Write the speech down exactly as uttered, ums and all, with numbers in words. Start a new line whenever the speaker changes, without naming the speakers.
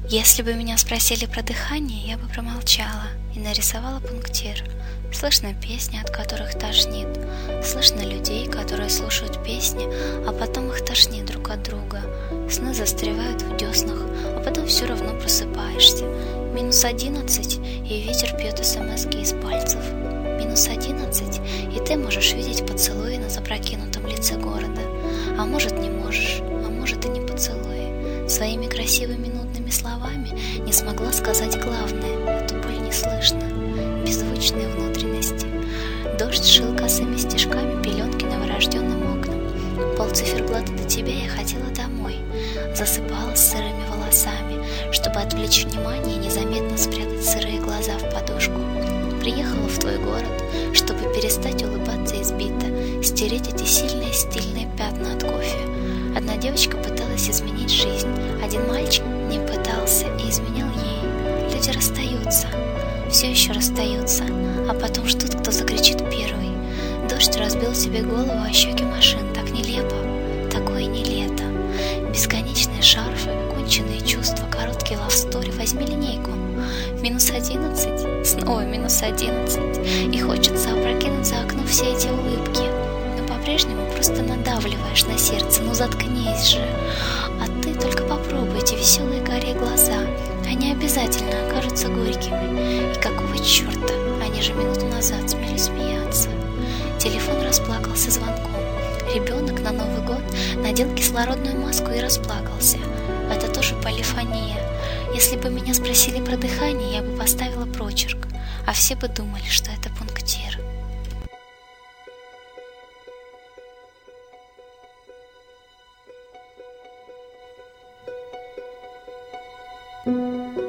Если бы меня спросили про дыхание, я бы промолчала и нарисовала пунктир. Слышно песни, от которых тошнит. Слышно людей, которые слушают песни, а потом их тошнит друг от друга. Сны застревают в деснах, а потом все равно просыпаешься. Минус одиннадцать, и ветер пьет смски из пальцев. Минус одиннадцать, и ты можешь видеть поцелуи на запрокинутом лице города. А может, не можешь, а может, и не поцелуи. Своими красивыми нудными словами не смогла сказать главное. Эту боль не слышно. Беззвучные внутренности. Дождь шил косыми стежками пеленки новорожденным окнам. Полциферблата до тебя я хотела домой. Засыпалась сырыми волосами, чтобы отвлечь внимание и незаметно спрятать сырые глаза в подушку. Приехала в твой город, чтобы перестать улыбаться избито, стереть эти сильные стильные пятна от кофе. Одна девочка пыталась изменить жизнь, один мальчик не пытался и изменял ей. Люди расстаются, все еще расстаются, а потом ждут, кто закричит первый. Дождь разбил себе голову о щеки машин, так нелепо, такое не лето. Бесконечные шарфы, конченые чувства, короткий лавстори, возьми линейку. Минус одиннадцать, снова минус одиннадцать, и хочется опрокинуть за окно все эти улыбки. Но по-прежнему просто надавливаешь на сердце, ну заткнись же. А ты только попробуй эти веселые карие глаза, они обязательно окажутся горькими. И какого черта, они же минуту назад смели смеяться. Телефон расплакался звонком. Ребенок на Новый год надел кислородную маску и расплакался. Это тоже полифония. Если бы меня спросили про дыхание, я бы поставила прочерк, а все бы думали, что это пунктир.
Thank you.